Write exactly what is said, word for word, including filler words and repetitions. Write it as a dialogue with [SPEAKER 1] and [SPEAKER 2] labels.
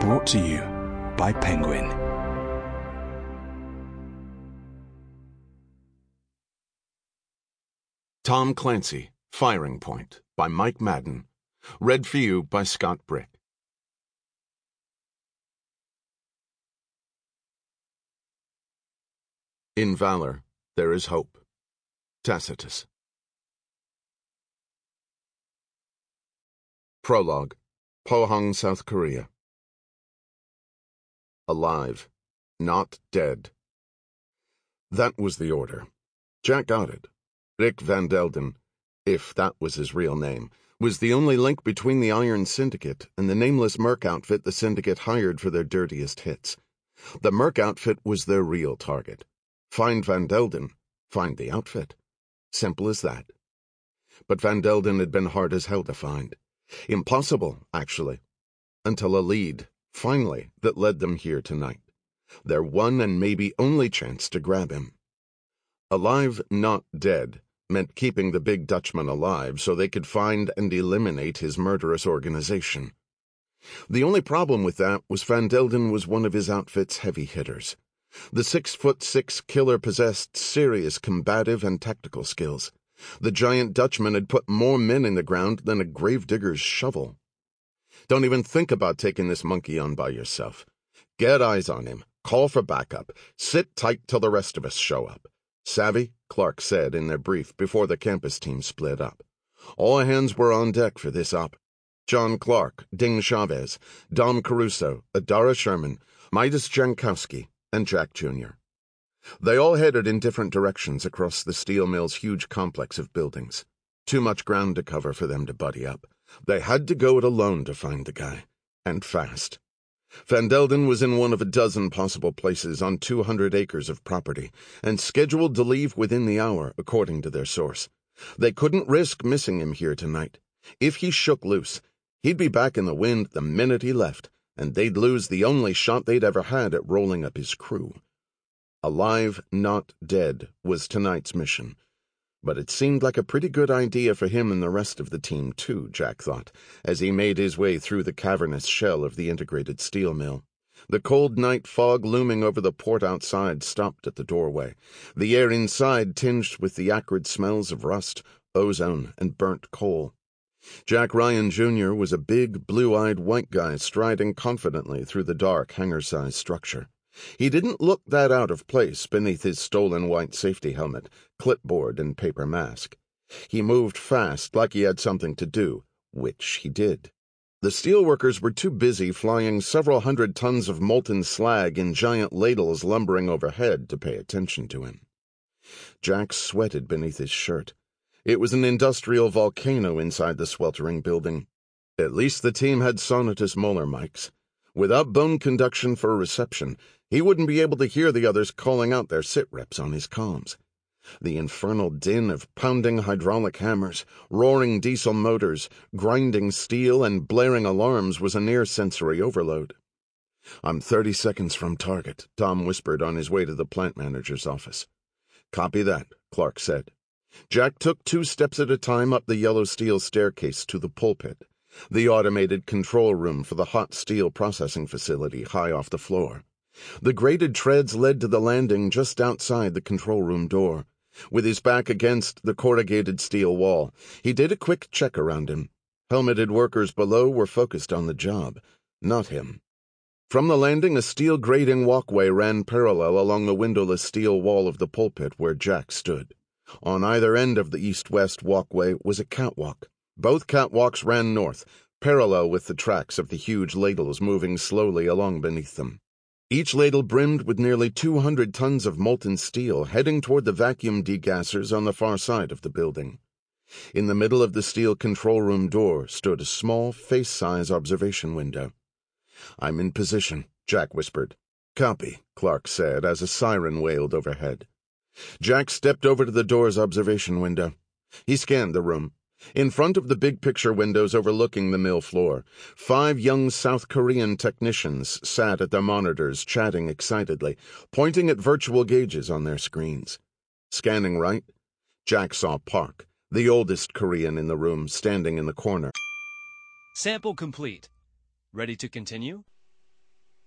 [SPEAKER 1] Brought to you by Penguin.
[SPEAKER 2] Tom Clancy, Firing Point, by Mike Madden. Read for you by Scott Brick. In valor, there is hope. Tacitus. Prologue. Pohang, South Korea. Alive, not dead. That was the order. Jack got it. Rick Van Delden, if that was his real name, was the only link between the Iron Syndicate and the nameless Merc outfit the Syndicate hired for their dirtiest hits. The Merc outfit was their real target. Find Van Delden, find the outfit. Simple as that. But Van Delden had been hard as hell to find. Impossible, actually. Until a lead, finally, that led them here tonight. Their one and maybe only chance to grab him. Alive, not dead, meant keeping the big Dutchman alive so they could find and eliminate his murderous organization. The only problem with that was Van Delden was one of his outfit's heavy hitters. The six-foot-six killer possessed serious combative and tactical skills. The giant Dutchman had put more men in the ground than a gravedigger's shovel. Don't even think about taking this monkey on by yourself. Get eyes on him, call for backup, sit tight till the rest of us show up. Savvy? Clark said in their brief before the campus team split up. All hands were on deck for this op. John Clark, Ding Chavez, Dom Caruso, Adara Sherman, Midas Jankowski, and Jack Junior They all headed in different directions across the steel mill's huge complex of buildings. Too much ground to cover for them to buddy up. They had to go it alone to find the guy. And fast. Van Delden was in one of a dozen possible places on two hundred acres of property, and scheduled to leave within the hour, according to their source. They couldn't risk missing him here tonight. If he shook loose, he'd be back in the wind the minute he left, and they'd lose the only shot they'd ever had at rolling up his crew. Alive, not dead, was tonight's mission. But it seemed like a pretty good idea for him and the rest of the team, too, Jack thought, as he made his way through the cavernous shell of the integrated steel mill. The cold night fog looming over the port outside stopped at the doorway, the air inside tinged with the acrid smells of rust, ozone, and burnt coal. Jack Ryan Junior was a big, blue-eyed white guy striding confidently through the dark, hangar-sized structure. He didn't look that out of place beneath his stolen white safety helmet, clipboard, and paper mask. He moved fast, like he had something to do, which he did. The steelworkers were too busy flying several hundred tons of molten slag in giant ladles lumbering overhead to pay attention to him. Jack sweated beneath his shirt. It was an industrial volcano inside the sweltering building. At least the team had Sonatus molar mics. Without bone conduction for reception, he wouldn't be able to hear the others calling out their sit reps on his comms. The infernal din of pounding hydraulic hammers, roaring diesel motors, grinding steel, and blaring alarms was a near-sensory overload. "I'm thirty seconds from target," Tom whispered on his way to the plant manager's office. "Copy that," Clark said. Jack took two steps at a time up the yellow steel staircase to the pulpit, the automated control room for the hot steel processing facility high off the floor. The graded treads led to the landing just outside the control room door. With his back against the corrugated steel wall, he did a quick check around him. Helmeted workers below were focused on the job, not him. From the landing, a steel grating walkway ran parallel along the windowless steel wall of the pulpit where Jack stood. On either end of the east-west walkway was a catwalk. Both catwalks ran north, parallel with the tracks of the huge ladles moving slowly along beneath them. Each ladle brimmed with nearly two hundred tons of molten steel heading toward the vacuum degassers on the far side of the building. In the middle of the steel control room door stood a small, face-size observation window. "I'm in position," Jack whispered. "Copy," Clark said as a siren wailed overhead. Jack stepped over to the door's observation window. He scanned the room. In front of the big picture windows overlooking the mill floor, five young South Korean technicians sat at their monitors chatting excitedly, pointing at virtual gauges on their screens. Scanning right, Jack saw Park, the oldest Korean in the room, standing in the corner.
[SPEAKER 3] Sample complete. Ready to continue?